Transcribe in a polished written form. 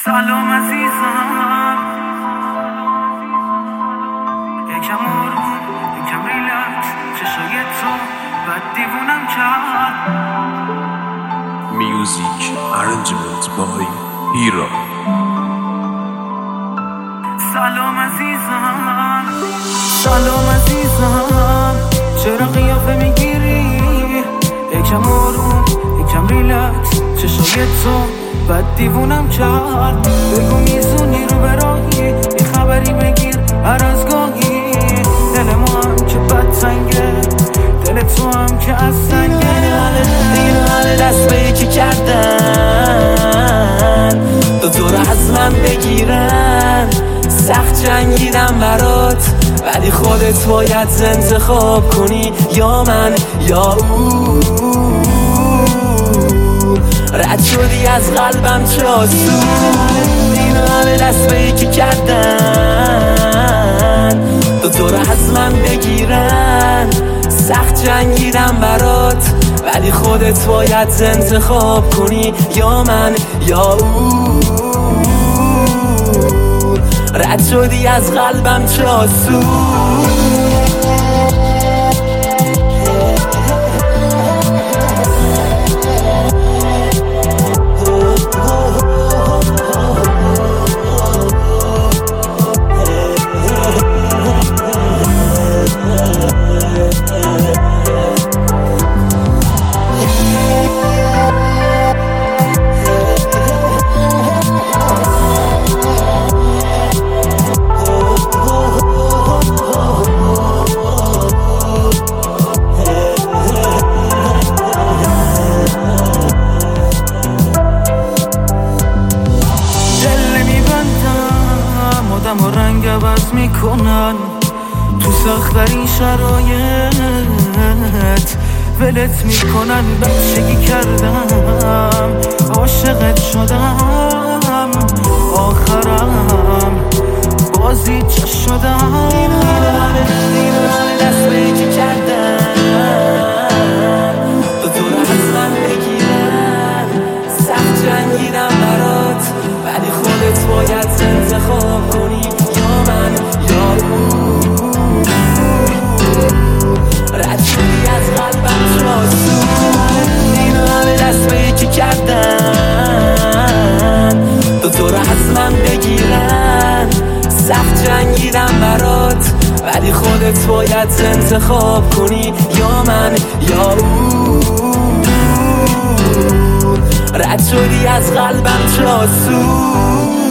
سلام عزیزم، یکم آروم یکم ریلکس، چشای تو بد دیوونم کرد. Music arrangement by Hero. سلام عزیزم، سلام عزیزم، چرا قیافه میگیری؟ یکم آروم یکم ریلکس، چشای تو بد دیوونم کرد. بگو میزونی رو براهی، یه خبری بگیر هر از گاهی. دل ما هم که بد تنگه، دل تو هم که از سنگه. این همه دست به یکی کردن، تو رو از من بگیرن. سخت جنگیدم برات، ولی خودت باید انتخاب کنی، یا من یا او. رد شدی از قلبم چه آسون، این همه دست به یکی کردن، تو رو از من بگیرن. سخت جنگیدم برات، ولی خودت باید انتخاب کنی، یا من یا او. رد شدی از قلبم چه آسون. آدم و رنگ عوض میکنن تو سخت‌ترین شرایط، ولت میکنن. بچگی کردم عاشقت شدم، آخرم بازی چه شدم. این همه دست به یکی کردن، تو رو از من بگیرن. سخت جنگیدم برات، ولی خودت باید انتخاب کنی، یا من یا او. رد شدی از قلبم چه آسون، این همه دست به یکی کردن، تو رو از من بگیرن. سخت جنگیدم برات، ولی خودت باید انتخاب کنی، یا من یا او. رد شدی از قلبم چه آسون.